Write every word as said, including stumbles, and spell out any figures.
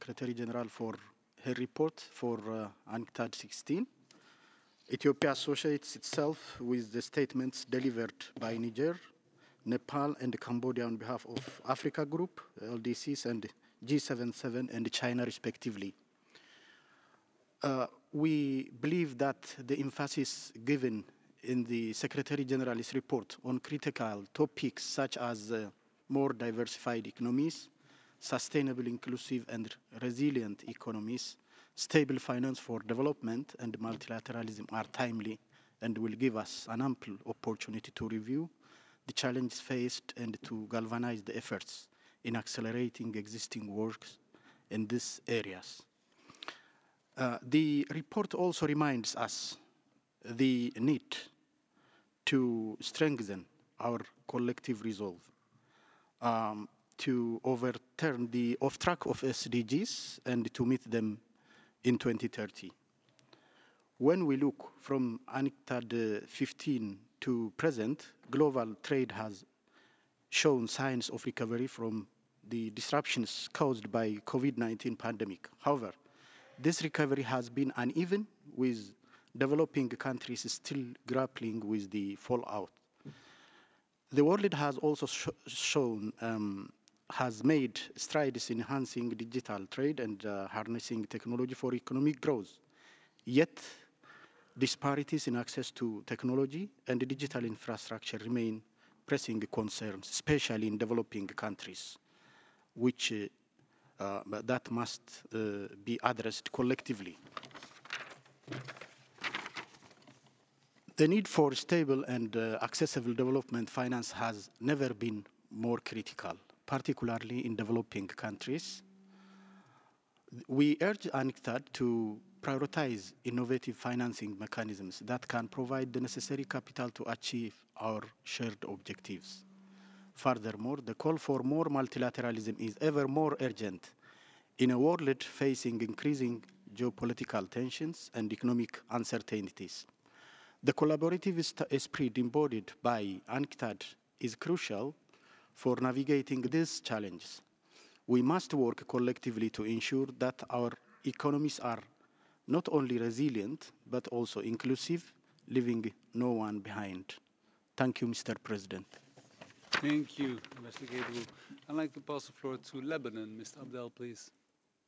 Secretary General for her report for uh, UNCTAD sixteen. Ethiopia associates itself with the statements delivered by Niger, Nepal, and Cambodia on behalf of Africa Group, L D Cs, and G seventy-seven and China, respectively. Uh, we believe that the emphasis given in the Secretary General's report on critical topics such as uh, more diversified economies, sustainable, inclusive, and resilient economies, stable finance for development, and multilateralism are timely and will give us an ample opportunity to review the challenges faced and to galvanize the efforts in accelerating existing works in these areas. Uh, the report also reminds us the need to strengthen our collective resolve um, to overturn the off track of S D Gs and to meet them in twenty thirty. When we look from UNCTAD fifteen to present, global trade has shown signs of recovery from the disruptions caused by COVID nineteen pandemic. However, this recovery has been uneven, with developing countries still grappling with the fallout. The world has also sh shown, um, has made strides in enhancing digital trade and uh, harnessing technology for economic growth. Yet, disparities in access to technology and digital infrastructure remain pressing concerns, especially in developing countries, which uh, uh, that must uh, be addressed collectively. The need for stable and uh, accessible development finance has never been more critical, particularly in developing countries. We urge UNCTAD to prioritize innovative financing mechanisms that can provide the necessary capital to achieve our shared objectives. Furthermore, the call for more multilateralism is ever more urgent in a world facing increasing geopolitical tensions and economic uncertainties. The collaborative spirit embodied by UNCTAD is crucial for navigating these challenges. We must work collectively to ensure that our economies are not only resilient, but also inclusive, leaving no one behind. Thank you, Mister President. Thank you, Mister Gabriel. I'd like to pass the floor to Lebanon. Mister Abdel, please.